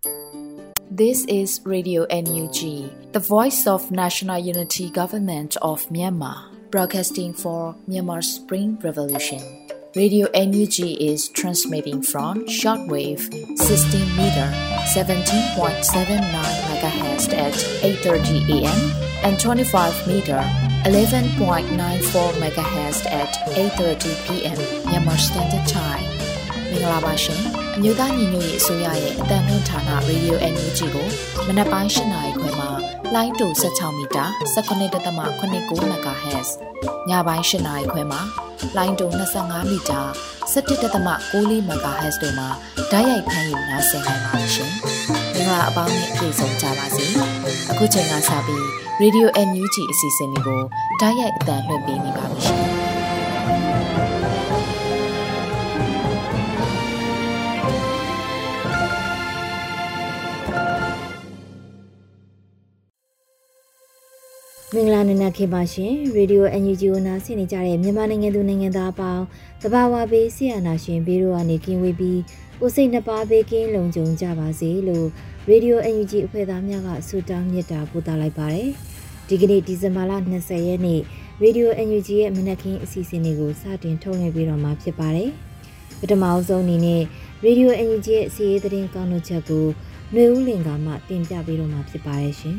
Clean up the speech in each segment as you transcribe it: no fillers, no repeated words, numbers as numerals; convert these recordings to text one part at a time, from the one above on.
This is Radio NUG, the voice of National Unity Government of Myanmar, broadcasting for Myanmar's Spring Revolution. Radio NUG is transmitting from shortwave 16 meter 17.79 MHz at 8:30 AM and 25 meter 11.94 MHz at 8:30 PM Myanmar Standard Time. မင်္ဂလာပါရှင်။မြို့သားညီညွတ်ရေးအစိုးရရဲ့အသံလွှင့်ဌာန Radio NUG ကိုမနက်ပိုင်း 8 နာရီခွဲမှာလိုင်းတူ16မီတာ19.89 MHz ညပိုင်း 8 နာရီခွဲမှာလိုင်းတူ25မီတာ17.94 MHz တို့မှာဓာတ်ရိုက်ဖမ်းယူနားဆင်နိုင်ပါတယ်ရှင်။မင်္ဂလာအပေါင်းနဲ့ပြည့်စုံကြပါစေ။အခုချိန်ကစပြီး Radio NUG အစီအစဉ်လေးကိုဓာတ်ရိုက်အသံလွှင့်ပေးနေပါပြီရှင်။မင်္ဂလာနေ့နဲ့ခေပါရှင်ရေဒီယို NUG ကိုနားဆင်နေကြတဲ့မြန်မာနိုင်ငံသူနိုင်ငံသားအပေါင်းတဘာဝဘေးဆရာနာရှင်ဘေးတို့ကနေကင်းဝေးပြီးကိုစိတ်နှပါဘေးကင်းလုံခြုံကြပါစေလို့ရေဒီယို NUG အဖွဲ့သားများကဆုတောင်းမြတ်တာပို့သလိုက်ပါတယ်ဒီကနေ့ဒီဇင်ဘာလ20ရက်နေ့ရေဒီယို NUG ရဲ့မနက်ခင်းအစီအစဉ်လေးကိုစတင်ထုတ်လွှင့်ပေးတော့မှာဖြစ်ပါတယ်ပထမဆုံးအနေနဲ့ရေဒီယို NUG ရဲ့စီးရေးသတင်းကောင်းတို့ချက်ကိုຫນွေဦးလင်ကမှတင်ပြပေးတော့မှာဖြစ်ပါတယ်ရှင်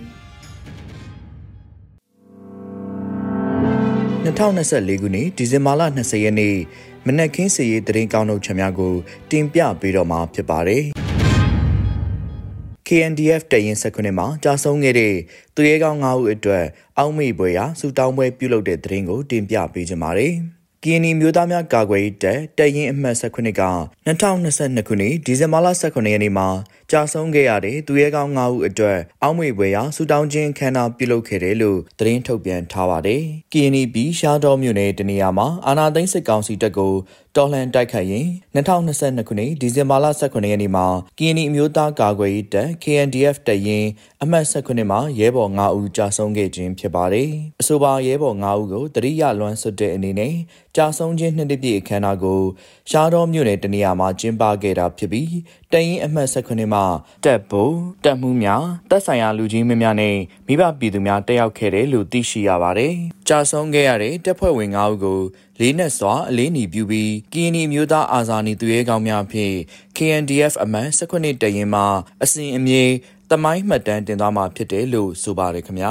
2024ခုနှစ်ဒီဇင်ဘာလ20ရက်နေ့မနက်ခင်းစီရေးသတင်းကောင်းတို့ချက်များကိုတင်ပြပေးတော့မှာဖြစ်ပါတယ်။ KNDF တရင်စက္ကွန်းမှာကြာဆုံးခဲ့တဲ့သူရဲကောင်း9ဦးအတွက်အောက်မေ့ပွဲရာစူတောင်းပွဲပြုလုပ်တဲ့သတင်းကိုတင်ပြပေးကြပါမယ်။ KNI မျိုးသားများကာကွယ်ရေးတရင်အမှတ်19က2022ခုနှစ်ဒီဇင်ဘာလ18ရက်နေ့မှာကြာဆုံးခဲ့ရတဲ့သူရဲကောင်း9ဦးအတွက်အောက်မေ့ပွဲရာစူတောင်းခြင်းခမ်းနားပြုလုပ်ခဲ့တယ်လို့သတင်းထုတ်ပြန်ထားပါတယ်။ KNI ပြည်ရှားတော်မြို့နယ်တနေရာမှာအာနာသိန်းစစ်ကောင်စီတပ်ကိုတော်လှန်တိုက်ခိုက်ရင်2022ခုနှစ်ဒီဇင်ဘာလ18ရက်နေ့မှာ KNI မျိုးသားကာကွယ်ရေးKNDF တရင်အမှတ်19မှာရဲဘော်9ဦးကြာဆုံးခဲ့ခြင်းဖြစ်ပါတယ်။အဆိုပါရဲဘော်9ဦးကိုတရိယာလွမ်းဆွတ်တဲ့အနေနဲ့ကြာဆုံးခြင်းနှစ်ပြည့်အခမ်းအနားကိုရှားတော်မြို့နယ်တနေရာမှာကျင်းပခဲ့တာဖြစ်ပြီးတရင်အမှတ်19မှာတပ်ဗိုလ်တပ်မှုများတပ်ဆိုင်ရာလူကြီးမင်းများနဲ့မိဘပြည်သူများတက်ရောက်ခဲ့တယ်လို့သိရှိရပါတယ်။ကြာဆုံးခဲ့ရတဲ့တပ်ဖွဲ့ဝင်9ဦးကိုလေးနက်စွာအလေးနီပြုပြီးကရင်နီမျိုးသားအာဇာနည်သူရဲကောင်းများဖြင့် KNDF အမှတ်19တရင်မှာအစဉ်အမြဲသမိုင်းမှတ်တမ်းတင်သွားမှာဖြစ်တယ်လို့ဆိုပါတယ်ခင်ဗျာ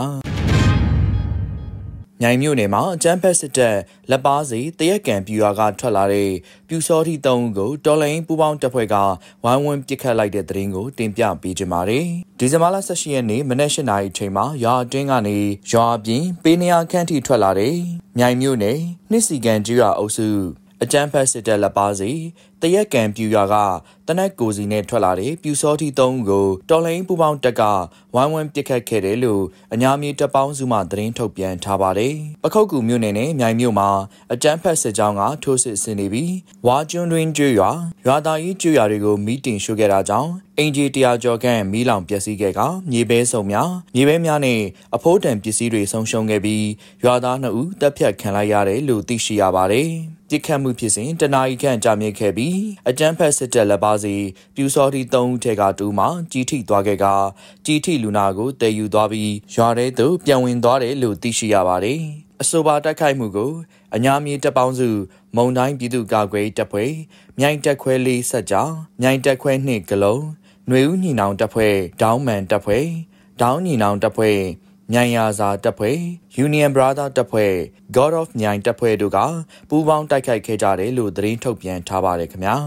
မြိုင်မြို့နယ်မှာအကြမ်းဖက်စစ်တပ်လက်ပါစီတရက်ကံပြူရွာကထွက်လာတဲ့ပြူစောထီ3ဦးကိုတော်လိုင်းပူပေါင်းတပ်ဖွဲ့ကဝိုင်းဝန်းပစ်ခတ်လိုက်တဲ့သတင်းကိုတင်ပြပေးကြပါမယ်။ဒီဇင်ဘာလ18ရက်နေ့မနက်8နာရီအချိန်မှာရွာအတွင်းကနေရွာပြင်ပေးနေရခန့်ထိထွက်လာတဲ့မြိုင်မြို့နယ်နှစ်စီကန်ကျွာအုပ်စုအကြမ်းဖက်စစ်တပ်လက်ပါစီတရက်ကံပြူရွာကတနက်ကိုစီနဲ့ထွက်လာတဲ့ပြူစောထီ3ဦးကိုတော်လိုင်းပူပေါင်းတပ်ကဝိုင်းဝန်းပစ်ခတ်ခဲ့တယ်လို့အညာမြေတပ်ပေါင်းစုမှသတင်းထုတ်ပြန်ထားပါတယ်။ပခုတ်ကူမြို့နယ်နဲ့မြိုင်မြို့မှာအကြမ်းဖက်စစ်ကြောင်းကထိုးစစ်ဆင်နေပြီးဝါကျွန်းတွင်ကျွရွာရွာသားကြီးကျွရွာတွေကိုမီးတင်ရှို့ခဲ့တာကြောင့်အင်ဂျီ100ကျော်ခန့်မီးလောင်ပျက်စီးခဲ့ကမြေပဲစုံများမြေပဲများနဲ့အဖိုးတန်ပစ္စည်းတွေဆုံးရှုံးခဲ့ပြီးရွာသား2ဦးတပ်ဖြတ်ခံလိုက်ရတယ်လို့သိရှိရပါတယ်။ပြစ်ခတ်မှုဖြစ်စဉ်တနာရီခန့်ကြာမြင့်ခဲ့ပြီးအကြမ်းဖက်စစ်တပ်လက်ပါစီပြူစောထီ3ဦးထဲက2မှကြီးထိသွားခဲ့ကကြီးထိလူနာကိုတည်ယူသွားပြီးရွာထဲသို့ပြန်ဝင်သွားတယ်လို့သိရှိရပါတယ်။အဆိုပါတိုက်ခိုက်မှုကိုအညာမြေတပ်ပေါင်းစုမုံတိုင်းပြည်သူ့ကာကွယ်တပ်ဖွဲ့မြိုင်တက်ခွဲ4ဆက်ကြောင်းမြိုင်တက်ခွဲ2ကလုံးຫນွေဦးညီနောင်တပ်ဖွဲ့ဒေါင်းမန်တပ်ဖွဲ့ဒေါင်းညီနောင်တပ်ဖွဲ့မြိုင်ယာစာတပ်ဖွဲ့ Union Brother တပ်ဖွဲ့ God of မြိုင်တပ်ဖွဲ့တို့ကပူးပေါင်းတိုက်ခိုက်ခဲ့ကြတယ်လို့သတင်းထုတ်ပြန်ထားပါတယ်ခင်ဗျာ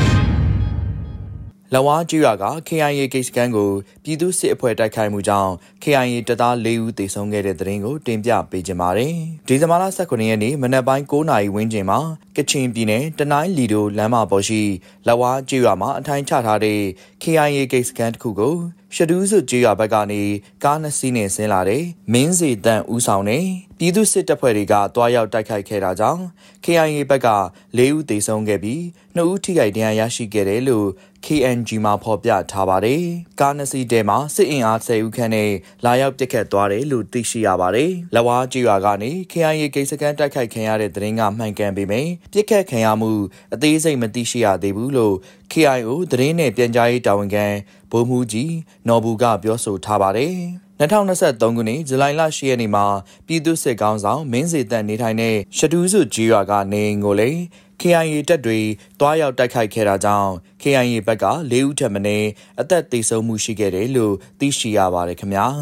လဝါကျွာက KIA ကိစ္စကန်ကိုပြည်သူစစ်အဖွဲ့တိုက်ခိုက်မှုကြောင့် KIA တပ်သား4ဦးသေဆုံးခဲ့တဲ့သတင်းကိုတင်ပြပေးကြပါမယ်။ဒီဇင်ဘာလ18ရက်နေ့မနက်ပိုင်း9နာရီဝန်းကျင်မှာကချင်ပြည်နယ်တနိုင်းလီဒိုလမ်းမပေါ်ရှိလဝါကျွာမှာအထိုင်ချထားတဲ့ KIA ကိစ္စကန်တစ်ခုကိုရှဒူးစုကျွာဘက်ကနေကား2စီးနဲ့ဆင်းလာတဲ့မင်းစီတန်ဦးဆောင်တဲ့ပြည်သူစစ်တပ်ဖွဲ့တွေကတွားရောက်တိုက်ခိုက်ခဲ့တာကြောင့် KIA ဘက်က4ဦးသေဆုံးခဲ့ပြီး2ဦးထိခိုက်ဒဏ်ရာရရှိခဲ့တယ်လို့ KNG မှာဖော်ပြထားပါတယ်။ကား2စီးထဲမှာစစ်အင်အား10ဦးခန့်နဲ့လာရောက်ပစ်ခတ်သွားတယ်လို့သိရှိရပါတယ်။လဝါကျွာကနေ KIA ကိစ္စကန်တိုက်ခိုက်ခံရတဲ့သတင်းကမှန်ကန်ပေမယ့်ပစ်ခတ်ခံရမှုအသေးစိတ်မသိရှိရသေးဘူးလို့ KIO သတင်းနဲ့ပြန်ကြားရေးတာဝန်ခံဗိုလ်မှူးကြီးနော်ဘူးကပြောဆိုထားပါတယ်2023ခုနှစ်ဇူလိုင်လ10ရက်နေ့မှာပြည်သူ့စစ်ကောင်ဆောင်မင်းစေတန်နေထိုင်တဲ့ရှတူးစုကြီးရွာကနေအိမ်ကိုလေ KIA တပ်တွေတွားရောက်တိုက်ခိုက်ခဲ့တာကြောင့် KIA ဘက်က4ဦးထပ်မံအသက်သေဆုံးမှုရှိခဲ့တယ်လို့သိရှိရပါတယ်ခင်ဗျာ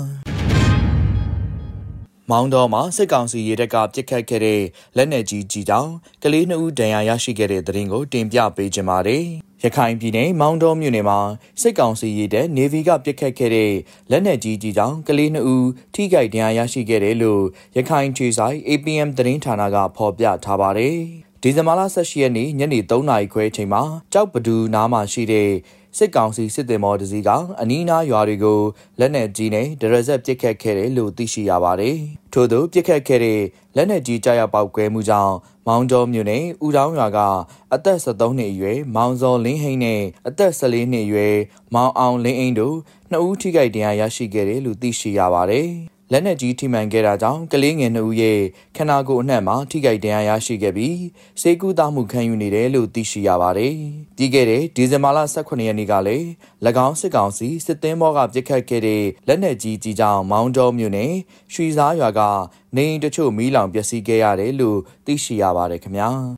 မောင်းတော်မှာစစ်ကောင်စီရေတပ်ကပစ်ခတ်ခဲ့တဲ့လက်နက်ကြီးကြောင့်ကလေး2ဦးဒဏ်ရာရရှိခဲ့တဲ့သတင်းကိုတင်ပြပေးကြပါမယ်။ရခိုင်ပြည်နယ်မောင်းတော်မြို့နယ်မှာစစ်ကောင်စီရေတပ် Navy ကပစ်ခတ်ခဲ့တဲ့လက်နက်ကြီးကြောင့်ကလေး2ဦးထိခိုက်ဒဏ်ရာရရှိခဲ့တယ်လို့ရခိုင်ခြေဆိုင် APM သတင်းဌာနကဖော်ပြထားပါတယ်။ဒီဇင်ဘာလ18ရက်နေ့ညနေ3နာရီခွဲအချိန်မှာကြောက်ပဒူနားမှာရှိတဲ့စစ်ကောင်စီစစ်သည်မော်တစည်းကအနီးနားရွာတွေကိုလက်နက်ကြီးနဲ့ဒရဇက်ပစ်ခတ်ခဲ့တယ်လို့သိရှိရပါတယ်။ထို့သောပစ်ခတ်ခဲ့တဲ့လက်နက်ကြီးကြားရောက်ပေါက်ကွဲမှုကြောင့်မောင်တော်မြို့နယ်ဦးတောင်းရွာကအသက်73နှစ်အရွယ်မောင်စောလင်းဟိန်းနဲ့အသက်14နှစ်အရွယ်မောင်အောင်လင်းအိန်းတို့2ဦးထိခိုက်ဒဏ်ရာရရှိခဲ့တယ်လို့သိရှိရပါတယ်။လက်နက်ကြီးထိမှန်ခဲ့တာကြောင့်ကလေးငယ်2ဦးရဲ့ခန္ဓာကိုယ်အနှံ့မှာထိခိုက်ဒဏ်ရာရရှိခဲ့ပြီးဆေးကုသမှုခံယူနေတယ်လို့သိရှိရပါတယ်။ပြီးခဲ့တဲ့ဒီဇင်ဘာလ18ရက်နေ့ကလည်း၎င်းစစ်ကောင်စီစစ်သင်းဘောကပစ်ခတ်ခဲ့တဲ့လက်နက်ကြီးကြောင့်မောင်တော်မြို့နယ်ရွှေစားရွာကနေအိမ်တချို့မီးလောင်ပျက်စီးခဲ့ရတယ်လို့သိရှိရပါတယ်ခင်ဗျာ။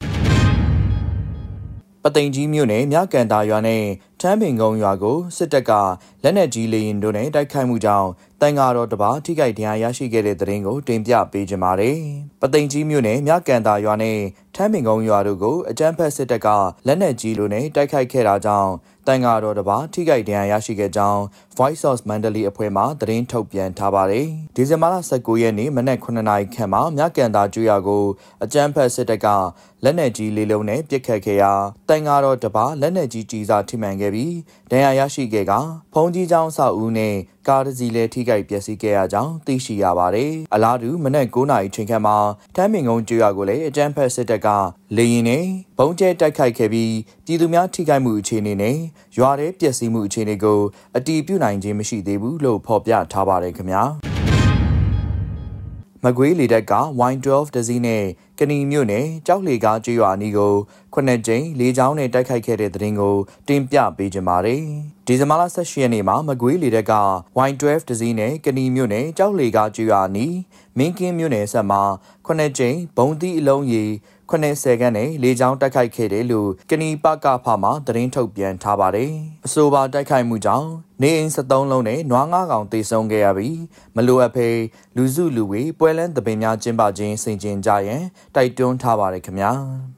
ပသိမ်ကြီးမြို့နယ်မြကန်တာရွာနဲ့ထမ်းပင်ကုန်းရွာကိုစစ်တပ်ကလက်နက်ကြီးလေရင်တို့နဲ့တိုက်ခိုက်မှုကြောင့်တန်ဃာတော်တပါထိခိုက်ဒဏ်ရာရရှိခဲ့တဲ့တဲ့ရင်ကိုတင်ပြပေးကြပါမယ်။ပသိမ်ကြီးမြို့နယ်မြကန်တာရွာနဲ့ထမ်းပင်ကုန်းရွာတို့ကိုအကြမ်းဖက်စစ်တပ်ကလက်နက်ကြီးလိုနဲ့တိုက်ခိုက်ခဲ့တာကြောင့်တန်ဃာတော်တပါထိခိုက်ဒဏ်ရာရရှိခဲ့ကြောင်း Voice of Mandalay အဖွဲ့မှသတင်းထုတ်ပြန်ထားပါတယ်။ဒီဇင်ဘာလ19ရက်နေ့မနက်9:00နာရီခန့်မှာမြကန်တာကျွော်ကိုအကြမ်းဖက်စစ်တပ်ကလက်နက်ကြီးလေးလုံးနဲ့ပစ်ခတ်ခဲ့ရာတန်ဃာတော်တပါလက်နက်ကြီးကြီးစားထိမှန်ခဲ့ပြီးဒဏ်ရာရရှိခဲ့ကဖုံးကြီးကျောင်းဆောက်ဦးနဲ့ကားတစ်စီးလည်းထိခိုက်ပျက်စီးခဲ့ရကြောင်းသိရှိရပါတယ်။အလားတူမနက်9:00နာရီချိန်ခန့်မှာထမ်းပင်ကုန်းကျွော်ကိုလည်းအကြမ်းဖက်စစ်တပ်ကလေရင်နဲ့ဘုံကျဲတိုက်ခိုက်ခဲ့ပြီးပြည်သူများထိခိုက်မှုအခြေအနေနဲ့ရွာထဲပျက်စီးမှုအခြေအနေကိုအတည်ပြုနိုင်ခြင်းမရှိသေးဘူးလို့ဖော်ပြထားပါတယ်ခင်ဗျာ။မကွေးလေတပ်က Y12 တစည်းနဲ့ကဏီမြို့နယ်ကြောက်လေကားကျွော်အနီးကို9ကြိမ်လေကြောင်းနဲ့တိုက်ခိုက်ခဲ့တဲ့တဲ့ရင်ကိုတင်ပြပေးကြပါမယ်။ဒီဇင်ဘာလ18ရက်နေ့မှာမကွေးလေတပ်က Y12 တစည်းနဲ့ကဏီမြို့နယ်ကြောက်လေကားကျွော်အနီးမင်းကင်းမြို့နယ်ဆက်မှာ9ကြိမ်ဘုံသီးအလုံးရေ90ခန်းနဲ့လေကြောင်းတိုက်ခိုက်ခဲ့တယ်လို့ကဏီပကဖမှသတင်းထုတ်ပြန်ထားပါတယ်။အဆိုပါတိုက်ခိုက်မှုကြောင့်နေအိမ်73လုံးနဲ့နွား9ကောင်သေဆုံးခဲ့ရပြီးမလိုအပ်ဖေးလူစုလူဝေးပွဲလန်းသပင်များကျင်းပခြင်းဆင်ခြင်ကြရန်တိုက်တွန်းထားပါတယ်ခင်ဗျာ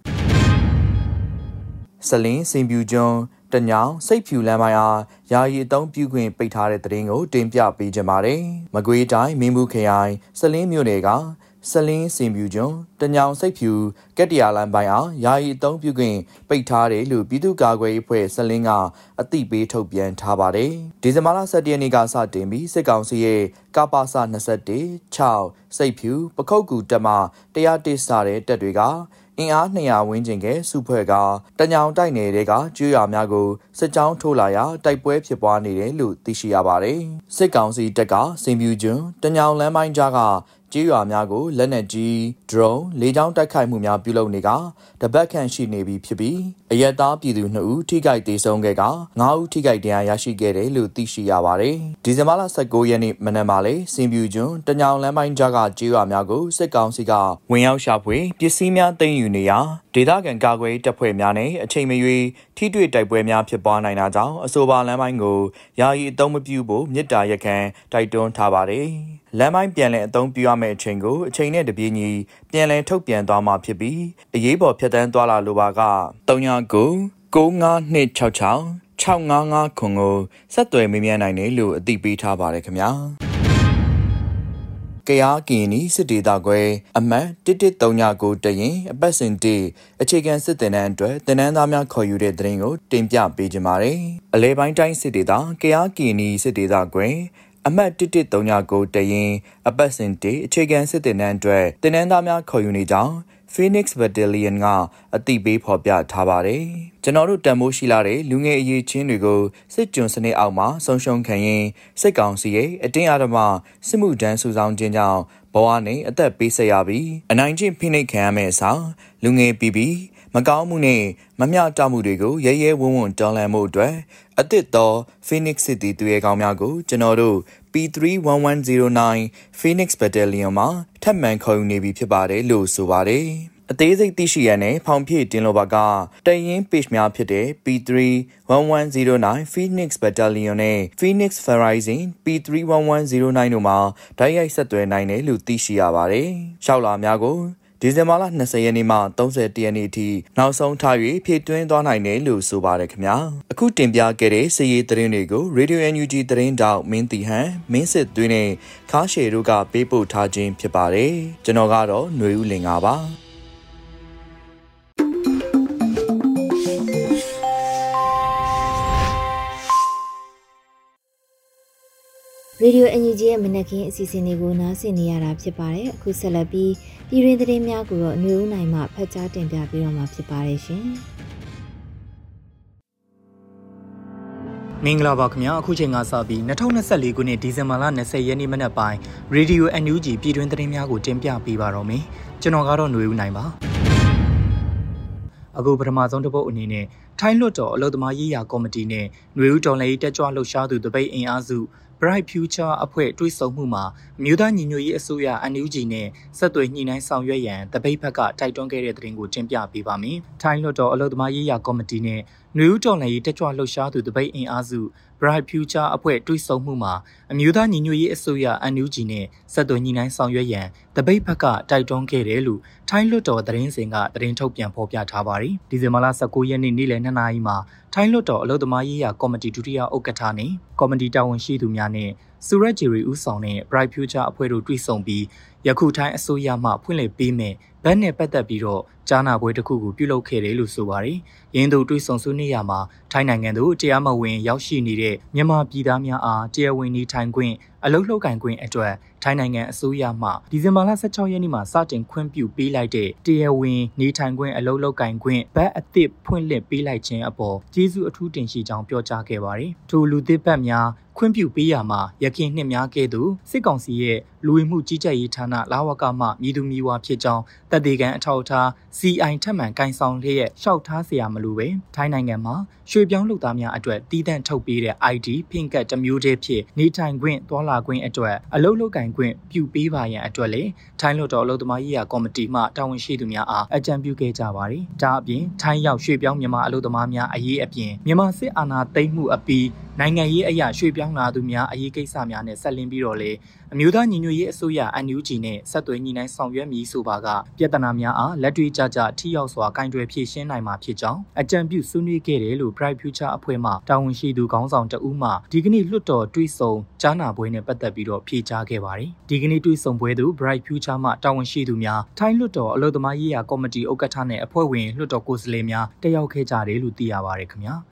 ။စလင်းစင်ပြူကျွန်းတညောင်စိတ်ဖြူလမ်းပိုင်းအားယာယီအုံပြုခွင့်ပိတ်ထားတဲ့တဲ့ရင်ကိုတင်ပြပေးကြပါမယ်။မကွေးတိုင်းမင်းဘူးခရိုင်စလင်းမြို့နယ်ကစလင်းစင်ပြူကျွန်းတညောင်စိတ်ဖြူကက်တရာလမ်းပိုင်းအားယာယီအုံပြုခွင့်ပိတ်ထားတယ်လို့ပြည်သူ့ကာကွယ်ရေးအဖွဲ့စလင်းကအသိပေးထုတ်ပြန်ထားပါတယ်။ဒီဇင်ဘာလ17ရက်နေ့ကစတင်ပြီးစစ်ကောင်စီရဲ့ကပစ21 6စိတ်ဖြူပခုတ်ကူတပ်မှ101စတဲ့တပ်တွေကအင်အား200ဝန်းကျင်ကစုဖွဲ့ကတညောင်တိုက်နယ်တွေကကျွော်များကိုစစ်ကြောင်းထိုးလာရာတိုက်ပွဲဖြစ်ပွားနေတယ်လို့သိရှိရပါတယ်။စစ်ကောင်စီတပ်ကစင်ပြူကျွန်းတညောင်လမ်းပိုင်းကြားကကျေးရွာများကိုလက်နက်ကြီး drone လေကြောင်းတိုက်ခိုက်မှုများပြုလုပ်နေကတပတ်ခန့်ရှိနေပြီဖြစ်ပြီးအရက်သားပြည်သူ2ဦးထိခိုက်ဒေဆုံးခဲ့က9ဦးထိခိုက်ဒဏ်ရာရရှိခဲ့တယ်လို့သိရှိရပါတယ်။ဒီဇင်ဘာလ19ရက်နေ့မနက်မှာလေစင်ပြူကျွန်းတညောင်လမ်းပိုင်းကြားကကျေးရွာများကိုစစ်ကောင်စီကဝင်ရောက်ရှာဖွေပစ္စည်းများသိမ်းယူနေရာဒေသခံကာကွယ်တပ်ဖွဲ့များနဲ့အချိန်မရွေးထိတွေ့တိုက်ပွဲများဖြစ်ပွားနိုင်တာကြောင့်အဆိုပါလမ်းပိုင်းကိုယာယီအသုံးမပြုဖို့မြစ်တာရက်ခံတိုက်တွန်းထားပါတယ်။လမ်းပိုင်းပြန်လည်အသုံးပြုရမယ့်အချိန်ကိုအချိန်နဲ့တပြေးညီပြန်လည်ထုတ်ပြန်သွားမှာဖြစ်ပြီးအရေးပေါ်ဖြတ်တန်းသွားလာလိုပါက39 9526 655ခုကိုဆက်သွယ်မေးမြန်းနိုင်တယ်လို့အသိပေးထားပါတယ်ခင်ဗျာ။ကရားကင်းနီစစ်ဒေသခွဲအမှတ်1139တရင်အပတ်စဉ်တအခြေခံစစ်တင်တန်းအတွက်တင်နန်းသားများခေါ်ယူတဲ့တဲ့ရင်ကိုတင်ပြပေးကြပါမယ်။အလဲပိုင်းတိုင်းစစ်ဒေသကရားကင်းနီစစ်ဒေသခွဲအမှတ်1139တရင်အပတ်စဉ်တအခြေခံစစ်တင်တန်းအတွက်တင်နန်းသားများခေါ်ယူနေကြောင်း Phoenix Battalion ကအသိပေးဖော်ပြထားပါတယ်။ကျွန်တော်တို့တန်ဖိုးရှိလာတဲ့လူငယ်အရေးချင်းတွေကိုစစ်ကြုံစနစ်အောက်မှာဆုံးရှုံးခံရင်စစ်ကောင်စီရဲ့အတင်းအဓမ္မစစ်မှုထမ်းစုဆောင်ခြင်းကြောင့်ဘဝနဲ့အသက်ပေးဆက်ရပြီးအနိုင်ကျင့်ဖိနှိပ်ခံရမယ့်အစားလူငယ်ပြီးမကောင်းမှုနဲ့မမျှတမှုတွေကိုရဲရဲဝံ့ဝံ့တော်လှန်မှုအတွက်အသစ်သော Phoenix City သူရဲကောင်းများကိုကျွန်တော်တို့ P31109 Phoenix Battalion မှာထပ်မံခေါ်ယူနေပြီဖြစ်ပါတယ်လို့ဆိုပါတယ်အသေးစိတ်သိရှိရန်နဲ့ဖောင်ဖြည့်တင်လိုပါကတရင် page များဖြစ်တဲ့ P31109 Phoenix Battalion နဲ့ Phoenix Verizon P31109 တို့မှာဓာတ်ရိုက်ဆက်သွယ်နိုင်တယ်လို့သိရှိရပါတယ်။ရှောက်လာများကိုဒီဇင်ဘာလ20ရက်နေ့မှ31ရက်နေ့အထိနောက်ဆုံးထား၍ဖြည့်သွင်းသွားနိုင်တယ်လို့ဆိုပါတယ်ခင်ဗျာအခုတင်ပြခဲ့တဲ့စည်ရေးသတင်းတွေကို Radio NUG သတင်းတောက်မင်းတီဟန်မင်းစစ်သွင်းနဲ့ခါရှေတို့ကပေးပို့ထားခြင်းဖြစ်ပါတယ်ကျွန်တော်ကတော့ຫນွေဦးလင်ပါရေဒီယို NUG ရဲ့မနက်ခင်းအစီအစဉ်တွေကိုနားဆင်နေရတာဖြစ်ပါတယ်အခုဆက်လက်ပြီးပြည်တွင်းသတင်းများကိုတော့ຫນွေဦးနိုင်မှဖတ်ကြားတင်ပြပေးတော့မှာဖြစ်ပါတယ်ရှင်မင်္ဂလာပါခင်ဗျာအခုချိန်ကစပြီး2024ခုနှစ်ဒီဇင်ဘာလ20ရက်နေ့မနက်ပိုင်းရေဒီယို NUG ပြည်တွင်းသတင်းများကိုတင်ပြပေးပါတော့မယ်ကျွန်တော်ကတော့ຫນွေဦးနိုင်ပါအခုပထမဆုံးတစ်ပုတ်အနေနဲ့ထိုင်းလွှတ်တော်အလုပ်သမားရေးရာကော်မတီနဲ့ຫນွေဦးတော်လှန်ရေးတက်ကြွလှုပ်ရှားသူတပိတ်အင်အားစုBright Future အဖွဲ့တွဲဆုံမှုမှာအမျိုးသားညီညွတ်ရေးအစိုးရ NUG နဲ့ဆက်သွယ်ညှိနှိုင်းဆောင်ရွက်ရန်တပိတ်ဘက်ကတိုက်တွန်းခဲ့တဲ့သတင်းကိုတင်ပြပေးပါမယ်။ထိုင်းလွှတ်တော်အလုပ်သမားရေးရာကော်မတီနဲ့ຫນွေဦးတော်လှန်ရေးတက်ကြွလှုပ်ရှားသူတပိတ်အင်အားစု Bright Future အဖွဲ့တွဲဆုံမှုမှာအမျိုးသားညီညွတ်ရေးအစိုးရ NUG နဲ့ဆက်သွယ်ညှိနှိုင်းဆောင်ရွက်ရန်တပိတ်ဘက်ကတိုက်တွန်းခဲ့တယ်လို့ထိုင်းလွှတ်တော်သတင်းစင်ကသတင်းထုတ်ပြန်ဖော်ပြထားပါတယ်။ဒီဇင်ဘာလ19ရက်နေ့နေ့လယ်2နာရီမှာထိုင်းလွှတ်တော်အလုပ်သမားရေးရာကော်မတီဒုတိယဥက္ကဋ္ဌနဲ့ကော်မတီတာဝန်ရှိသူများနဲ့စူရက်ဂျီရီဦးဆောင်တဲ့ Bright Future အဖွဲ့တို့တွေ့ဆုံပြီးယခုထိုင်းအစိုးရမှဖွင့်လှစ်ပေးမယ်ဘတ်နဲ့ပတ်သက်ပြီးတော့ကြားနာပွဲတစ်ခုကိုပြုလုပ်ခဲ့တယ်လို့ဆိုပါတယ်။ရင်းသူတွေ့ဆုံဆွေးနွေးရမှာထိုင်းနိုင်ငံသို့တရားမဝင်ရောက်ရှိနေတဲ့မြန်မာပြည်သားများအားတရားဝင်နေထိုင်ခွင့်အလုပ်လုပ်ကိုင်ခွင့်အတွက်ထိုင်းနိုင်ငံအစိုးရမှဒီဇင်ဘာလ16ရက်နေ့မှာစတင်ခွင့်ပြုပေးလိုက်တဲ့တရားဝင်နေထိုင်ခွင့်အလုပ်လုပ်ကိုင်ခွင့်ဘတ်အသစ်ဖွင့်လှစ်ပေးလိုက်ခြင်းအပေါ်ကျေးဇူးအထူးတင်ရှိကြောင်းပြောကြားခဲ့ပါတယ်။ထိုလူသစ်ဘတ်များခွင့်ပြုပေးရမှာရခင်နှစ်များကဲ့သို့စစ်ကောင်စီရဲ့လူဝင်မှုကြီးကြပ်ရေးဌာနလာဝကမှမြည်သူမြည်ဝါဖြစ်ကြောင်းတပ်ဒေကန်အထောက်အထား CI ထပ်မံကင်ဆောင်လျက်ရှောက်ထားเสียမလို့ပဲထိုင်းနိုင်ငံမှာရွှေပြောင်းလုပ်သားများအတွက်တည်တံ့ထုတ်ပေးတဲ့ ID ဖင်ကတ်တစ်မျိုးတည်းဖြစ်နေထိုင်ခွင့်သွာလာခွင့်အတွက်အလုပ်လုပ်ကိုင်ခွင့်ပြုပေးပါရန်အတွက်လေထိုင်းလွှတ်တော်အလုပ်သမားရေးရာကော်မတီမှတာဝန်ရှိသူများအားအကြံပြုခဲ့ကြပါတယ်။ဒါအပြင်ထိုင်းရောက်ရွှေပြောင်းမြန်မာအလုပ်သမားများအရေးအပြင်မြန်မာစစ်အာဏာသိမ်းမှုအပြီးနိုင်ငံရေးအရာရွှေပြောင်းလာသူများအရေးကိစ္စများနဲ့ဆက်လင်းပြီးတော့လေအမျိုးသားညီညွတ်ရေးအစိုးရ NUG နဲ့ဆက်သွယ်ညှိနှိုင်းဆောင်ရွက်မည်ဆိုပါကပြဿနာများအားလက်တွေ့ကျကျထိရောက်စွာကင်တွယ်ဖြေရှင်းနိုင်မှာဖြစ်ကြောင်းအကြံပြုဆွေးနွေးခဲ့တယ်လို့ Bright Future အဖွဲ့မှတာဝန်ရှိသူခေါင်းဆောင်တဦးမှဒီကနေ့လွှတ်တော်တွေ့ဆုံကြားနာပွဲနဲ့ပတ်သက်ပြီးတော့ဖြေကြားခဲ့ပါတယ်။ဒီကနေ့တွေ့ဆုံပွဲသို့ Bright Future မှတာဝန်ရှိသူများထိုင်းလွှတ်တော်အလုပ်သမားရေးရာကော်မတီဥက္ကဋ္ဌနဲ့အဖွဲ့ဝင်လွှတ်တော်ကိုယ်စားလှယ်များတက်ရောက်ခဲ့ကြတယ်လို့သိရပါတယ်ခင်ဗျာ။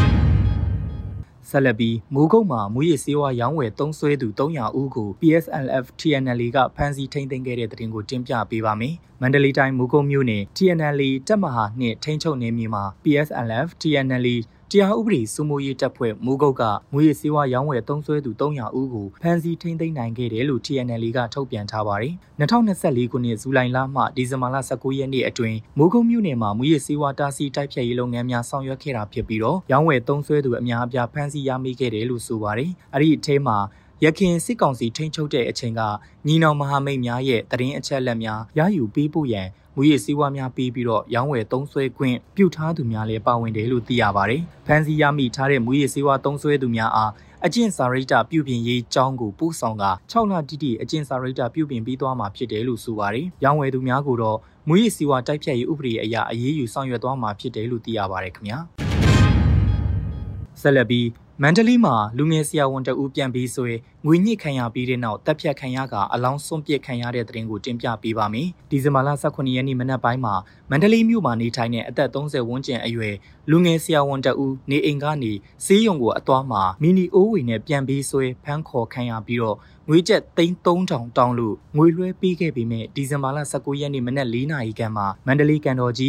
ဆက်လက်ပြီးမူကုတ်မှာမူရည်စေဝါရောင်းဝယ်သုံးစွဲသူ300ဦးကို PSLF TNL ကဖမ်းဆီးထိန်းသိမ်းခဲ့တဲ့သတင်းကိုတင်ပြပေးပါမယ်။မန္တလေးတိုင်းမူကုတ်မြို့နယ် TNL တပ်မဟာနှင့်ထိန်းချုပ်နယ်မြေမှာ PSLF TNLတရားဥပဒေစိုးမိုးရေးတပ်ဖွဲ့မူကုတ်ကမူရည်စေဝါရောင်းဝယ်သုံးစွဲသူ300ဦးကိုဖမ်းဆီးထိန်းသိမ်းနိုင်ခဲ့တယ်လို့ TNL ကထုတ်ပြန်ထားပါတယ်။2024ခုနှစ်ဇူလိုင်လမှဒီဇင်ဘာလ19ရက်နေ့အတွင်းမူကုတ်မြို့နယ်မှာမူရည်စေဝါတားဆီးတိုက်ဖျက်ရေးလုပ်ငန်းများဆောင်ရွက်ခဲ့တာဖြစ်ပြီးတော့ရောင်းဝယ်သုံးစွဲသူအများအပြားဖမ်းဆီးရမိခဲ့တယ်လို့ဆိုပါတယ်။အဲ့ဒီအထဲမှာရခင်စစ်ကောင်စီထိန်းချုပ်တဲ့အချိန်ကညီနောင်မဟာမိတ်များရဲ့တရင်အချက်လက်များရယူပေးဖို့ရန်မူရည်စည်းဝါးများပေးပြီးတော့ရောင်းဝယ်သုံးစွဲခွင့်ပြုထားသူများလည်းပါဝင်တယ်လို့သိရပါတယ်။ဖမ်းဆီးရမိထားတဲ့မူရည်စည်းဝါးသုံးစွဲသူများအားအကျင့်စာရိတ္တပြုပြင်ရေးကြောင်းကိုပို့ဆောင်က6လတိတိအကျင့်စာရိတ္တပြုပြင်ပြီးသွားမှာဖြစ်တယ်လို့ဆိုပါတယ်။ရောင်းဝယ်သူများကိုတော့မူရည်စည်းဝါးတိုက်ဖြတ်ရေးဥပဒေအရအရေးယူဆောင်ရွက်သွားမှာဖြစ်တယ်လို့သိရပါတယ်ခင်ဗျာ။ဆက်လက်ပြီးမန္တလေးမှာလူငယ်ဆရာဝန်တဦးပြန်ပြီးဆွေငွေညှစ်ခံရပြီးတဲ့နောက်တပ်ဖြတ်ခံရကအလောင်းစွန့်ပစ်ခံရတဲ့တဲ့တင်ကိုတင်ပြပေးပါမယ်။ဒီဇင်ဘာလ18ရက်နေ့မနက်ပိုင်းမှာမန္တလေးမြို့မှာနေထိုင်တဲ့အသက်30ဝန်းကျင်အရွယ်လူငယ်ဆရာဝန်တဦးနေအိမ်ကနေဆေးရုံကိုအသွားမှာမီနီအိုးဝေနဲ့ပြန်ပြီးဆွေဖမ်းခေါ်ခံရပြီးတော့ငွေကျပ်3,000တောင်းလို့ငွေလွှဲပေးခဲ့ပေမဲ့ဒီဇင်ဘာလ19ရက်နေ့မနက်4နာရီခန့်မှာမန္တလေးကန်တော်ကြီး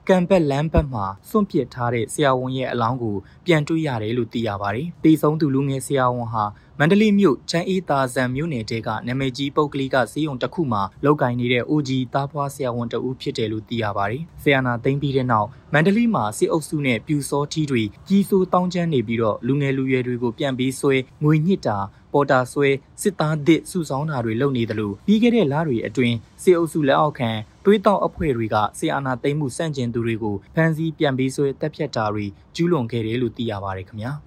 ကံပတ်လမ်းဘက်မှာစွန့်ပစ်ထားတဲ့ဆရာဝန်ရဲ့အလောင်းကိုပြန်တွေ့ရတယ်လို့သိရပါတယ်။တေဆုံးသူလူငယ်ဆရာဝန်ဟာမန္တလေးမြို့ချမ်းအေးသာဇံမြို့နယ်တဲကနာမည်ကြီးပုဂ္ဂလိကဆေးရုံတစ်ခုမှာလုပ်ကိုင်နေတဲ့ OG သားဖွားဆရာဝန်တဦးဖြစ်တယ်လို့သိရပါတယ်။ဆရာနာသိမ်းပြီးတဲ့နောက်မန္တလေးမှာစစ်အုပ်စုနဲ့ပြူစောထီးတွေကြီးစိုးတောင်းကျမ်းနေပြီးတော့လူငယ်လူရွယ်တွေကိုပြန်ပြီးဆွဲငွေညှစ်တာပေါ်တာဆွဲစစ်သားသစ်စုဆောင်းတာတွေလုပ်နေတယ်လို့ပြီးခဲ့တဲ့လတွေအတွင်းစစ်အုပ်စုလက်အောက်ခံတွေးတောက်အဖွဲ့တွေကဆီအာနာသိမ်းမှုစန့်ကျင်သူတွေကိုဖမ်းဆီးပြန်ပြီးဆွဲတပ်ဖြတ်တာတွေကျူးလွန်ခဲ့တယ်လို့သိရပါတယ်ခင်ဗျာ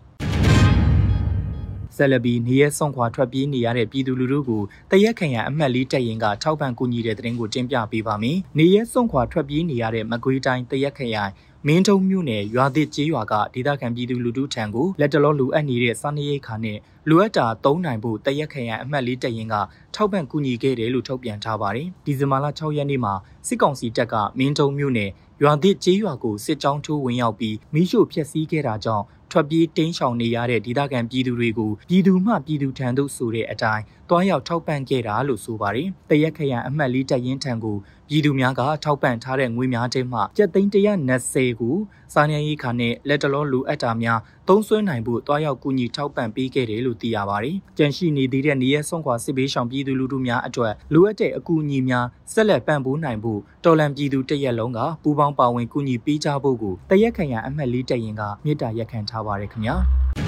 ဆက်လက်ပြီးနေရဲဆောင်ခွာထွက်ပြေးနေရတဲ့ပြည်သူလူထုကိုတရက်ခံရအမှတ်လေးတက်ရင်ကထောက်ပံ့ကူညီတဲ့တဲ့တင်ကိုတင်ပြပေးပါမယ်။နေရဲဆောင်ခွာထွက်ပြေးနေရတဲ့မကွေးတိုင်းတရက်ခံရမင်းတုံမြို့နယ်ရွာသစ်ကျေးရွာကဒေသခံပြည်သူလူထုထံကိုလက်တလောလူအပ်နေတဲ့စားနပ်ရိက္ခာနဲ့လိုအပ်တာသုံးနိုင်ဖို့တရက်ခံရအမှတ်လေးတက်ရင်ကထောက်ပံ့ကူညီခဲ့တယ်လို့ထုတ်ပြန်ထားပါတယ်။ဒီဇင်ဘာလ6ရက်နေ့မှာစစ်ကောင်စီတပ်ကမင်းတုံမြို့နယ်ရွာသစ်ကျေးရွာကိုစစ်ကြောင်းထိုးဝင်ရောက်ပြီးမိရှို့ဖျက်ဆီးခဲ့တာကြောင့်ထွက်ပြေးတင်းရှောင်နေရတဲ့ဒေသခံပြည်သူတွေကိုပြည်သူမှပြည်သူထံသို့ဆိုတဲ့အတိုင်းတွားရောက်ထောက်ပံ့ခဲ့တာလို့ဆိုပါတယ်။တရက်ခရံအမှတ်လေးတက်ရင်ထံကိုပြည်သူများကထောက်ပံ့ထားတဲ့ငွေများထဲမှကျပ်သိန်း120ကိုစားနပ်ရိက္ခာနဲ့လက်တလောလူအပ်တာများသုံးစွဲနိုင်ဖို့တွားရောက်ကူညီထောက်ပံ့ပေးခဲ့တယ်လို့သိရပါတယ်။ကြန့်ရှိနေသေးတဲ့နေရဲဆုံးခွာစစ်ဘေးရှောင်ပြည်သူလူထုများအတွက်လိုအပ်တဲ့အကူအညီများဆက်လက်ပံ့ပိုးနိုင်ဖို့တော်လန်ပြည်သူတရက်လုံးကပူးပေါင်းပါဝင်ကူညီပေးကြဖို့ကိုတရက်ခရံအမှတ်လေးတက်ရင်ကမေတ္တာရက်ခံထားပါတယ်ခင်ဗျာ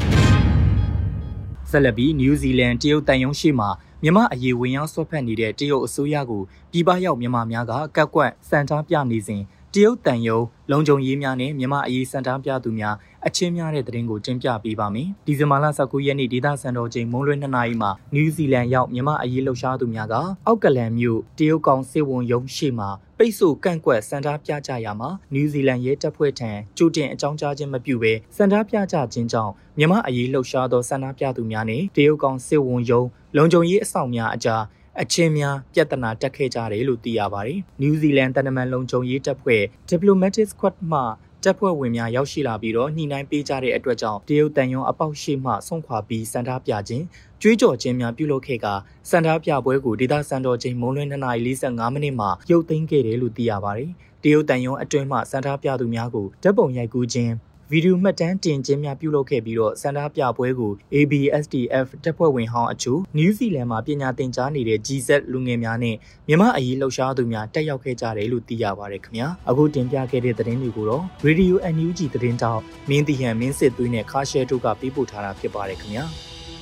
။ဆက်လက်ပြီးနယူးဇီလန်တရုတ်တန်ယုံရှိမှာမြန်မာအရေးဝင်ရောက်ဆွတ်ဖက်နေတဲ့တရုတ်အစိုးရကိုပြည်ပရောက်မြန်မာများကကက်ကွက်စံထားပြနေစဉ်တရုတ်တန်ယုံလုံခြုံရေးများနဲ့မြန်မာအရေးစံထားပြသူများအချင်းများတဲ့သတင်းကိုတင်ပြပေးပါမယ်။ဒီဇင်ဘာလ19ရက်နေ့ဒေသစံတော်ချိန်မွန်းလွဲ2နာရီမှာနယူးဇီလန်ရောက်မြန်မာအရေးလှုပ်ရှားသူများကအောက်ကလန်မြို့တရုတ်ကောင်စစ်ဝန်ရုံးရှိမှာပိတ်ဆို့ကန့်ကွက်စံထားပြကြရမှာနယူးဇီလန်ရဲတပ်ဖွဲ့ထံကြိုတင်အကြောင်းကြားခြင်းမပြုဘဲစံထားပြကြခြင်းကြောင့်မြန်မာအရေးလှုပ်ရှားသောစံထားပြသူများနဲ့တရုတ်ကောင်စစ်ဝန်ရုံးလုံခြုံရေးအဆောင်များအကြားအချင်းများပြဿနာတက်ခဲ့ကြတယ်လို့သိရပါတယ်။နယူးဇီလန်တန်တမန်လုံခြုံရေးတပ်ဖွဲ့ Diplomatic Squad မှတပ်ဖွဲ့ဝင်များရောက်ရှိလာပြီးတော့ညှိနှိုင်းပေးကြတဲ့အတွက်ကြောင့်တရုတ်တန်ယုံအပေါက်ရှိမှဆုံးခွာပြီးစံထားပြခြင်းကြွေးကြော်ခြင်းများပြုလုပ်ခဲ့ကစံထားပြပွဲကိုဒေသစံတော်ချိန်မွန်းလွဲ2:45မိနစ်မှာရုပ်သိမ်းခဲ့တယ်လို့သိရပါတယ်။တရုတ်တန်ယုံအတွင်းမှစံထားပြသူများကိုဓာတ်ပုံရိုက်ကူးခြင်းဗီဒီယိုမှတ်တမ်းတင်ခြင်းများပြုလုပ်ခဲ့ပြီးတော့စံထားပြပွဲကို ABSDF တပ်ဖွဲ့ဝင်ဟောင်းအချို့နယူးဇီလန်မှာပညာသင်ကြားနေတဲ့ GZ လူငယ်များနဲ့မြန်မာအရေးလှုပ်ရှားသူများတက်ရောက်ခဲ့ကြတယ်လို့သိရပါတယ်ခင်ဗျာအခုတင်ပြခဲ့တဲ့သတင်းတွေကိုတော့ Radio NUG သတင်းတောက်မင်းတီဟန်မင်းစစ်သွေးနဲ့ခါရှဲတို့ကပေးပို့ထားတာဖြစ်ပါတယ်ခင်ဗျာ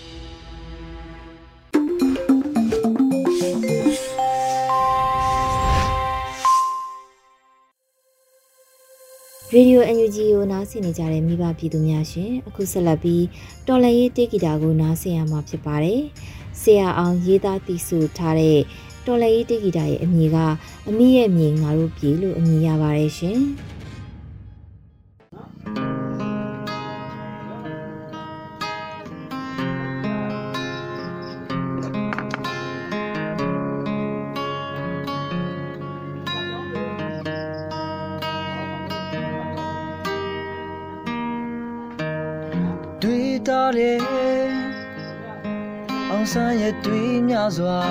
ရေဒီယို NUG ကိုနားဆင်နေကြတဲ့မိဘပြည်သူများရှင်အခုဆက်လက်ပြီးတော်လန်ရေးတေးဂီတာကိုနားဆင်ရမှာဖြစ်ပါတယ်။ဆရာအောင်ရေးသားတည်ဆိုထားတဲ့တော်လန်ရေးတေးဂီတာရဲ့အမည်ကအမိရဲ့မြေငါတို့ပြည်လို့အမည်ရပါတယ်ရှင်။တာလေအောင်ဆန်းရဲ့တွေ့များစွာ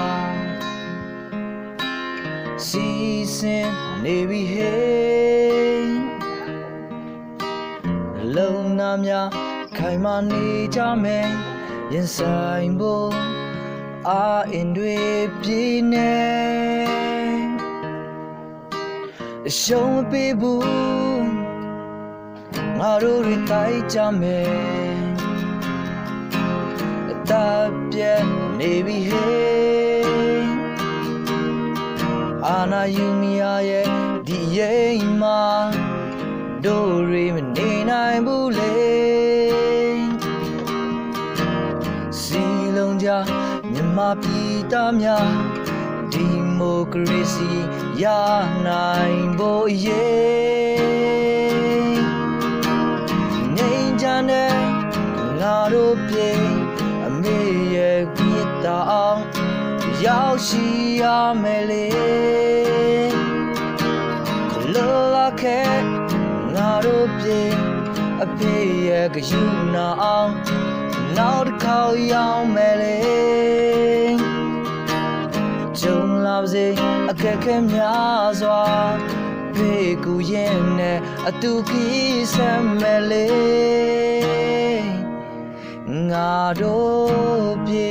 စီစဉ်နေပြီဟေးလုံနာများခိုင်မာနေကြမယ်ရင်ဆိုင်ဖို့အာအင်တွေပြင်းနေရှုံးမပေးဘူးငါတို့တွေတိုက်ကြမယ်တပ်ပြဲနေပြီဟေးအာနာယူမီယာရဲ့ဒီရင်မှာတို့တွေမနေနိုင်ဘူးလေစီလုံးကြမြန်မာပြည်သားများဒီမိုကရေစီရနိုင်ဖို့ရေးငြိမ်းချမ်းတဲ့ငါတို့ပြည်မေရဲ့မြတ်တာအောင်ရောက်ရှိရမယ်လေလောလာခဲငါတို့ပြေအဖေရဲ့ကယူနာအောင်နောက်တစ်ခေါက်ရောက်မယ်လေဂျုံလာပါစေအခက်ခဲများစွာဖဖေကူရင်နဲ့အတူကြီးဆက်မဲ့လေငါတို့ပြေ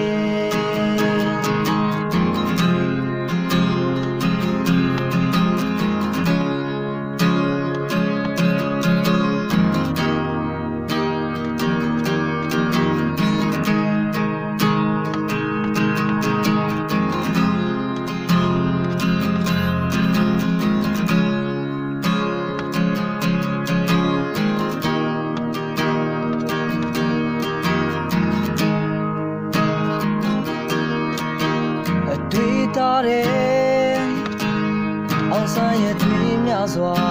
အောင်ဆိုင်ရဲ့တွေ့များစွာ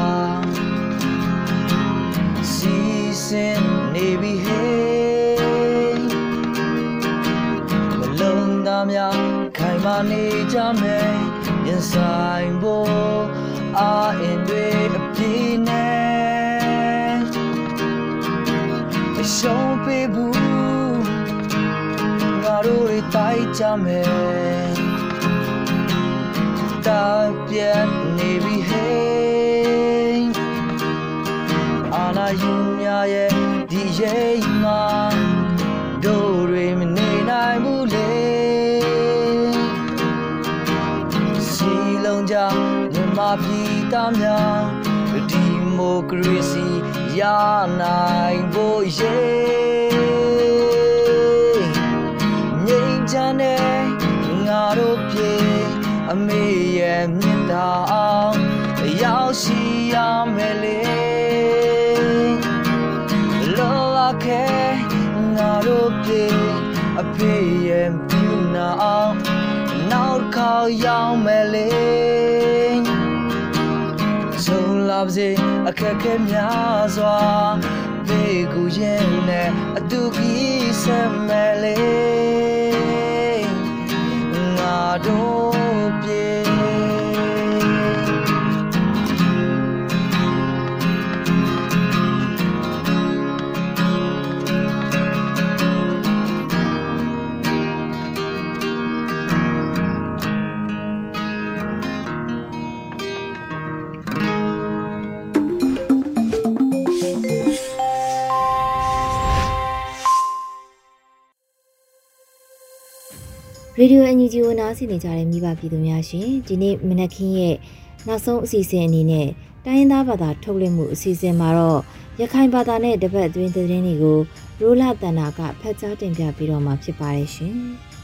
စီစဉ်နေပြီဟေးနှလုံးသားများခိုင်မာနေကြမယ်ရင်ဆိုင်ဖို့အာအင်တွေအပြည့်နဲ့အရှုံးပေးဘူးငါတို့တွေတိုက်ကြမယ်တာပြတ်နေပြီဟေးအာနာယူများရဲ့ဒီရိမ်မှာတို့တွေမနေနိုင်ဘူးလေစီလုံးကြမြန်မာပြည်သားများဒီမိုကရေစီရနိုင်ဖို့ရေငြိမ်းချမ်းတဲ့ငါတို့ပြေအမေရဲ့မြတ်တာအောင်ရောက်ရှိရမယ်လေလောလာခဲငါတို့ပြေအဖေရဲ့ပြုနာအောင်နောက်ခေါ်ရောက်မယ်လေဆုံလာပါစေအခက်ခဲများစွာဘေးကူရင်နဲ့အတူကြီးဆက်မယ်လေငါတို့ရေဒီယိုအန်ယူဂျီကိုနားဆင်နေကြတဲ့မိဘပြည်သူများရှင်ဒီနေ့မနက်ခင်းရဲ့နောက်ဆုံးအစီအစဉ်အနေနဲ့တိုင်းရင်းသားဘာသာထုတ်လွှင့်မှုအစီအစဉ်မှာတော့ရခိုင်ဘာသာနဲ့တပတ်အတွင်းသတင်းတွေကိုရိုးလာတန်နာကဖတ်ကြားတင်ပြပေးတော့မှာဖြစ်ပါတယ်ရှင်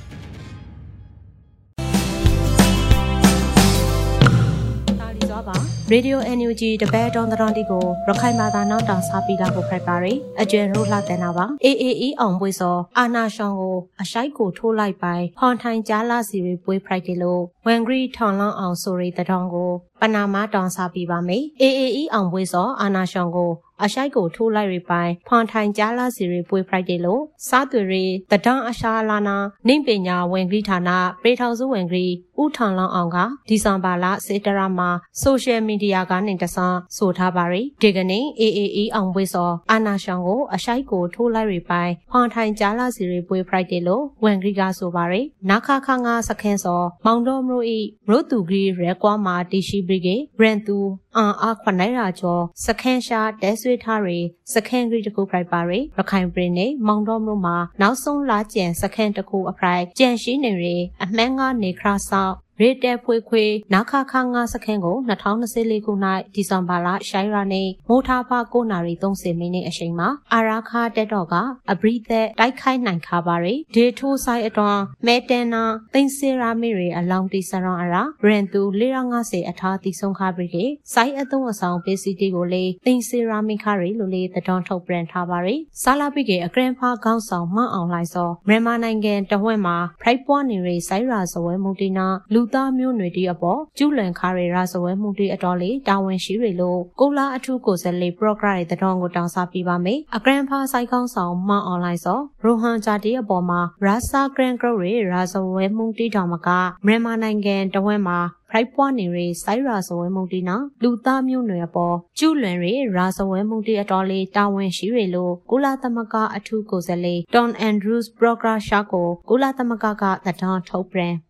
ရေဒီယို NUG တပတ်တော်တော်တီကိုရခိုင်ဘာသာနောက်တောင်စားပြီးလာဖို့ဖိုက်ပါရီအကျွဲရိုးလှတဲ့နာပါ AAE အောင်ပွေစောအာနာရှောင်းကိုအရှိုက်ကိုထိုးလိုက်ပိုင်းဖောင်ထိုင်ကြားလာစီတွေပွေးဖိုက်တယ်လို့ဝန်ဂရီထောင်လောင်းအောင်ဆိုရီတထောင်ကိုပနာမတောင်စားပြီးပါမယ် AAE အောင်ပွေစောအာနာရှောင်းကိုအရှိုက်ကိုထိုးလိုက်ရပိုင်းဖောင်ထိုင်ကြားလာစီတွေပွေးဖိုက်တယ်လို့စားသူတွေတဒန်းအရှာလာနာနှိမ့်ပညာဝန်ဂရီဌာနပေထောင်စုဝန်ဂရီဦးထောင်လောင်းအောင်ကဒီဇင်ဘာလစေတရမှာဆိုရှယ်မီဒီယာကနေတဆန်းဆိုထားပါရီဒီကနေ့ AAE အောင်ပွေစောအာနာရှောင်းကိုအရှိုက်ကိုထိုးလိုက်ရပိုင်းဖောင်ထိုင်ကြားလာစီတွေပွေးဖိုက်တယ်လို့ဝန်ဂရီကဆိုပါရီနာခခငါစခန်းစောမောင်တော်မျိုးဤရိုသူဂရီရဲကွာမာတီရှိဘရီကေဘရန်သူအာခွန်နိုင်ရာကျော်စခန်းရှာတဲဆွေးထားရီစခန်းဂရီတကူဖိုက်ပါရီရခိုင်ပြည်နယ်မောင်တော်မျိုးမှာနောက်ဆုံးလာကျန်စခန်းတကူအဖိုက်ကြန့်ရှိနေရီအမှန်ကနေခရဆောက်ရေတဲဖွေခွေနာခခငါစခန်းကို2024ခုနှစ်ဒီဇင်ဘာလရှိုင်းရာနေမိုးထားပါ9:30မိနစ်အချိန်မှာအာရာခတက်တော့ကအဘရိသက်တိုက်ခိုက်နိုင်ခါပါရီဒေထိုးဆိုင်အတွန်းမဲတန်နာသိန်းစေရာမီရီအလောင်းတီဆရောင်းအရာရန်သူ450အထားတီဆုံးခါပြီကေစိုက်အသုံးအဆောင်ပေးစီတီကိုလေသိန်းစေရာမီခါရီလိုလေတတော်ထုတ်ပြန်ထားပါရီဆာလာပိကေအကရင်ဖာခေါင်းဆောင်မှန်အောင်လိုက်စောမြန်မာနိုင်ငံတဝက်မှာဖရိုက်ပွားနေရီစိုက်ရာဇဝဲမူတီနာလူသားမျိုးနွယ်တီအပေါ်ကျူးလွန်ခါရီရာဇဝဲမှုတီအတော်လေးတာဝန်ရှိတွေလို့ကိုလာအထူးကိုယ်စားလှယ်ပရော့ဂရက်တဲ့တောင်းကိုတောင်းစားပြပါမယ်အကရန်ဖာဆိုင်ကောင်းဆောင်မှန်အွန်လိုင်းစောရိုဟန်ဂျာတီအပေါ်မှာရာဆာဂရန်ဂရိုရီရာဇဝဲမှုတီတောင်မကမြန်မာနိုင်ငံတဝက်မှာဖရိုက်ပွားနေရီစိုက်ရာဇဝဲမှုတီနာလူသားမျိုးနွယ်အပေါ်ကျူးလွန်ရီရာဇဝဲမှုတီအတော်လေးတာဝန်ရှိတွေလို့ကိုလာသမကအထူးကိုယ်စားလှယ်တွန်အန်ဒရူးစ်ပရော့ဂရက်ရှာကိုကိုလာသမကတတောင်းထုတ်ပြန်ဖေ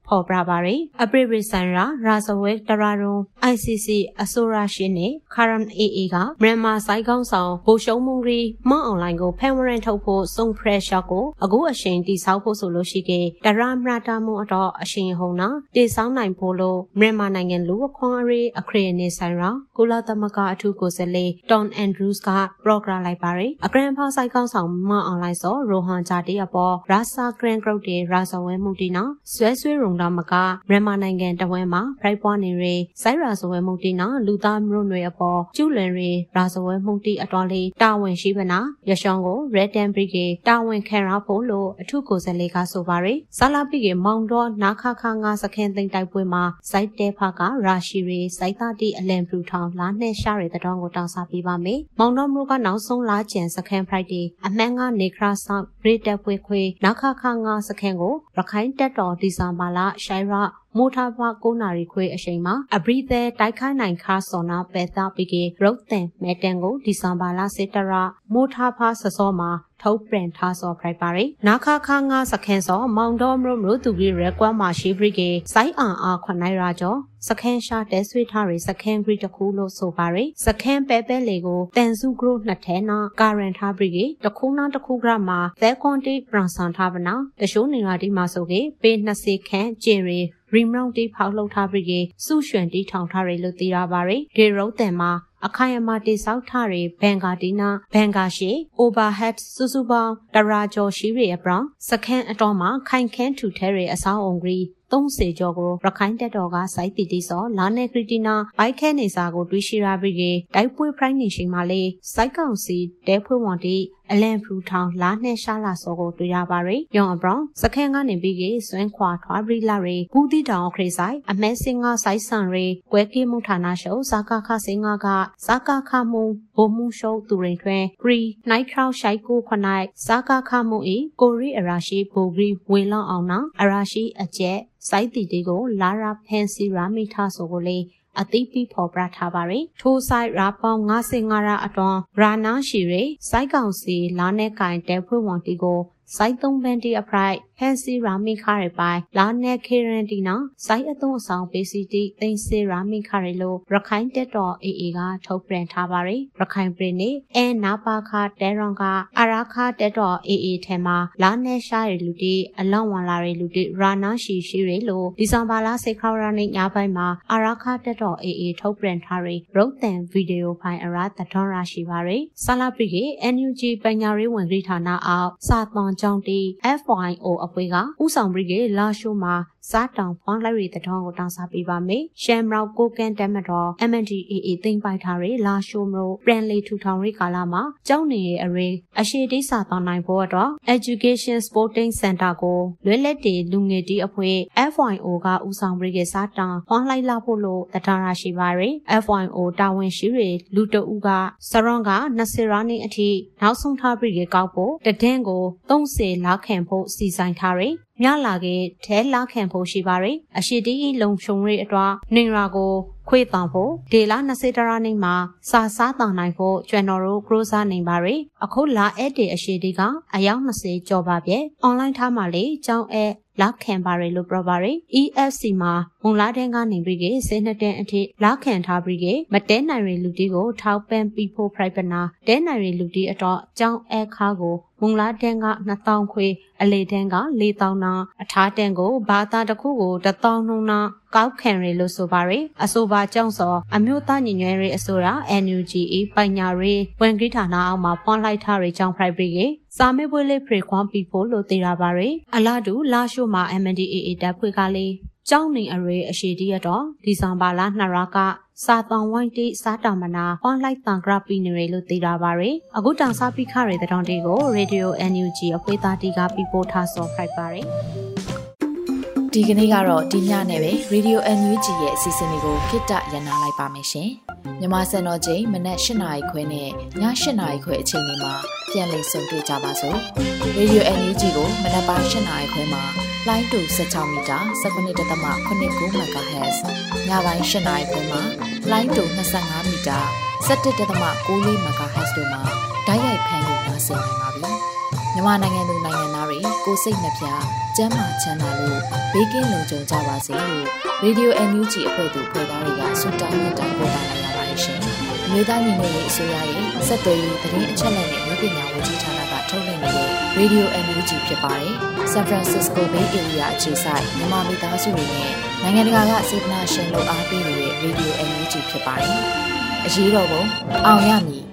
ဖော်ပြပါရယ်အပရိပရိဆန်ရာရာဇဝဲတရာရုံ ICC အဆိုရာရှင်နဲ့ Karam AA ကမြန်မာစိုက်ကောင်းဆောင်ဗိုလ်ရှုံးမှုရီမွန်အွန်လိုင်းကိုဖန်ဝရန်ထုတ်ဖို့စုံဖရက်ရှာကိုအခုအချိန်တိဆောက်ဖို့ဆိုလို့ရှိခဲ့တရာမရတာမှုအတော့အရှင်ဟုံနာတိဆောင်းနိုင်ဖို့လို့မြန်မာနိုင်ငံလူအခွန်အရေးအခရေနေဆိုင်ရာကုလသမဂ္ဂအထူးကိုယ်စားလှယ် Tom Andrews က program လိုက်ပါရယ်အဂရန်ဖောက်စိုက်ကောင်းဆောင်မွန်အွန်လိုင်းဆိုရိုဟန်ဂျာတီအပေါ်ရာဆာဂရန်ဂရုတ်တေရာဇဝဲမှုတီနော်ဆွဲရုံတော်မကမြန်မာနိုင်ငံတဝဲမှာဖိုက်ပွားနေရစိုက်ရာဇဝဲမှုတီနော်လူသားမျိုးနွယ်အပေါ်ကျူးလွန်ရရာဇဝဲမှုတီအတော်လေးတာဝန်ရှိပါနာရရှောင်းကို Red Tan Brigade တာဝန်ခံရဖို့လို့အထူးကိုယ်စားလှယ်ကဆိုပါရယ်ဇာလာပိကေမောင်တော်နာခခငါစခန်းသိမ်းတိုက်ပွဲမှာစိုက်တဲဖကရာရှိရီစိုက်သားတီအလံပြူထောင်လာနဲ့ရှာရတဲ့တောင်းကိုတောင်းစားပေးပါမယ်မောင်တော်မျိုးကနောက်ဆုံးလာကျန်စခန်း Friday အမှန်ကနေခရာဆောင် Great တပ်ပွဲခွေနာခခငါစခန်းကိုရခိုင်တပ်တော်ဒီဇာမာလာရှိုင်ရာမိုးထားပါ9နာရီခွေအချိန်မှာအဘရိသဲတိုက်ခိုက်နိုင်ခါစောနာပက်တာပီကေရုတ်တန်မဲတန်ကိုဒီဇမ်ဘာလစေတရာမိုးထားပါစစောမှာထုတ်ပြန်ထားစောဖိုက်ပါရီနာခခငါစခန်းစောမောင်တော်မျိုးသူကြီးရက်ကွာမှာရှိဘရိကေစိုင်းအာခွန်နိုင်ရာကျော်စခန်းရှာတဲဆွေးထားရီစခန်းဂရီတခုလို့ဆိုပါရီစခန်းပဲလေကိုတန်စုဂရုနှစ်ထဲနာကာရန်ထားဘရိကေတခုနာတခုကရမှာသဲကွန်တီပရန်ဆန်ထားပနာတရှိုးနေရာဒီမှာဆိုကေပေ20ခန့်ကျင်ရီရီမောင်တီဖောက်လုပ်ထားပြီးကစုရွှန်တီထောင်ထားရလို့သိရပါရယ်ဂေရုတ်တန်မှာအခိုင်အမာတိဆောက်ထားရဘန်ကာတီနာဘန်ကာရှိ overhead စုစုပေါင်းတရာကျော်ရှိရအပြောင်းစခန်းအတော်မှာခိုင်ခန်းထူထဲရအဆောင်အောင်ကြီး30ကျော်ကိုရခိုင်တပ်တော်ကစိုက်တီတီစောလာနေခရီတီနာဘိုက်ခဲနေစာကိုတွေးရှိရပြီးကတိုက်ပွဲဖရိုင်းနေရှိမှလေစိုက်ကောင်စီတဲဖွေးဝန်တီအလံဖူထောင်လာနဲ့ရှာလာစောကိုတွေ့ရပါရယ်။ယောင်အပြောင်းစခန်းကနေပြီးကစွန်းခွာထွားပြီးလာရယ်ဘူးတီတောင်ခရိဆိုင်အမဲစင်ငါဆိုင်ဆန်ရယ်ကွဲကေမှုဌာနရှုံဇာကာခစင်ငါကဇာကာခမှုဘုံမှုရှုံသူရင်ထွန်းပရီနိုင်ခရောက်ရှိုက်ကိုခနိုင်ဇာကာခမှုဤကိုရီအရာရှိဘူဂရီဝေလောင်းအောင်နာအရာရှိအကျက်စိုက်တီတီကိုလာရာဖန်စီရာမီထားဆိုကိုလေအသိပြီးဖော်ပြထားပါရယ်ထိုးဆိုင်ရာပေါင်း55ရာအတွန်းရာနာရှိရယ်စိုက်ကောင်စီလာနဲ့ကင်တဲဖွေးဝန်တီကိုစိုက်3ဘန်တီအဖရိုက်ဖန်စီရာမီခါရပိုင်လာနဲ့ခေရန်တီနာစိုက်အသွင်အဆောင်ပေးစီတီသိန်းစီရာမီခါရလို့ရခိုင်တက်တော်အေအေကထုတ်ပြန်ထားပါရယ်ရခိုင်ပြည်နယ်အဲနာပါခတဲရွန်ကအရာခတက်တော်အေအေထဲမှာလာနဲ့ရှာရလူတီအလောင်းဝန်လာရလူတီရာနာရှိရလို့ဒီဇင်ဘာလ6ရက်နေ့ညပိုင်းမှာအရာခတက်တော်အေအေထုတ်ပြန်ထားရယ်ရုပ်သံဗီဒီယိုဖိုင်အရာတထွန်းရရှိပါရယ်ဆလာပရီကေ NUG ပညာရေးဝန်ကြီးဌာနအောက်စာသွန်ကျောင်းတီ FYO အဖွဲ့ကဥဆောင်ပြီးကလာရှိုးမှာစားတောင်ဖွားလိုက်ရတဲ့တောင်းကိုတောင်းစားပေးပါမယ်။ရှမ်မောက်ကိုကန်တမတော် MNDAA သိမ်းပိုက်ထားတဲ့လာရှိုးမျိုးပြန်လည်ထူထောင်ရေးကာလမှာကျောင်းနေရဲ့အရေးအရှိတိစာတောင်းနိုင်ဖို့အတွက် Education Sporting Center ကိုလွယ်လက်တည်လူငယ်တီအဖွဲ့ FYO ကဥဆောင်ပြီးကစားတောင်ဖွားလိုက်လာဖို့လို့တရားရရှိပါရယ် FYO တာဝန်ရှိတွေလူတအုပ်ကစရွန်က20ရာနှစ်အထိနောက်ဆုံးထားပြီးကကောက်ဖို့တဒင်းကို30လာခံဖို့စီဆိုင်ထားရယ်မြလာကထဲလာခံဖို့ရှိပါရယ်အရှိတီလုံရှုံရေးအတွက်နေရာကိုခွေတောင်ဖို့ဒေလာ20တရာနေမှာစာစားတောင်နိုင်ဖို့ကျွန်တော်တို့ cruiser နေပါရယ်အခုလာအဲ့ဒီအရှိတီကအယောက်20ကျော်ပါပြဲ online ထားမှလေကျောင်းအဲလာခံပါရယ်လို့ပြောပါရယ် EFC မှာမုံလာတဲ့ကနေပြီးကစနေတဲ့အထိလာခံထားပြီးကမတဲနိုင်ရလူတီကိုထောက်ပံ့ပြီးဖို့ private နာတဲနိုင်ရလူတီအတော့ကျောင်းအဲခါကိုမုံလာတဲ့က2000ခွေအလေတဲ့က4000နာအထားတဲ့ကိုဘာသာတစ်ခုကို1000နှုန်းနာကောက်ခံရလို့ဆိုပါရယ်အဆိုပါကျောင်းစောအမျိုးသားညီညွတ်ရေးအစိုးရ NUGE ပညာရေးဝန်ကြီးဌာနအောက်မှာပွန်လိုက်ထားရကျောင်း private ကစာမေးပွဲလေးဖေခွန်ပြီးဖို့လို့သိရပါရယ်အလားတူလာရှိုးမှာ MNDAA တပ်ဖွဲ့ကလေးကျောင်းနေအရေးအရှိတီရတော့ဒီဇင်ဘာလ2ရက်ကစာတောင်ဝိုင်းတိစားတောင်မနာပွန်လိုက်တန်ဂရပီနေရလို့သိရပါရယ်အခုတောင်စားပြီးခရတဲ့တောင်တီကို Radio NUG အဖွဲ့သားတီကပြီးပို့ထားစောဖိုက်ပါရယ်ဒီကနေ့ကတော့ဒီညနဲ့ပဲ Radio NUG ရဲ့အစီအစဉ်လေးကိုခਿੱတရနာလိုက်ပါမယ်ရှင်မြန်မာစံတော်ချိန်မနက်8:00နာရီခွဲနဲ့ည8:00နာရီခွဲအချိန်တွေမှာပြန်လည်ဆုံတွေ့ကြပါစို့ Radio NUG ကိုမနက်ပိုင်း8:00နာရီခွဲမှာလိုင်းတူ16မီတာ 19.89 MHz ညပိုင်း8:00နာရီခွဲမှာလိုင်းတူ25မီတာ 17.94 MHz တို့မှာဓာတ်ရိုက်ဖမ်းလို့နိုင်စေနိုင်ပါပြီမြန်မာနိုင်ငံသူနိုင်ငံသားတွေကိုစိတ်နှပြကျန်းမာချမ်းသာလို့ဘေးကင်းလုံခြုံကြပါစေလို့ Radio NUG အဖွဲ့သူဖွဲ့သားတွေကဆုတောင်းမြတ်တာပို့တာလိုက်ရပါတယ်ရှင်။အမျိုးသားညီညွတ်ရေးအစိုးရရဲ့စက်သွေးရေးသတင်းအချက်အလက်နဲ့လူပညာဝန်ကြီးဌာနကထုတ်လွှင့်နေတဲ့ Radio NUG ဖြစ်ပါတယ်။ San Francisco Bay Area အခြေစိုက်မြန်မာမိသားစုတွေနဲ့နိုင်ငံတကာကစေတနာရှင်လို့အားပေးနေတဲ့ Radio NUG ဖြစ်ပါတယ်။အရေးတော်ပုံအောင်ရမည်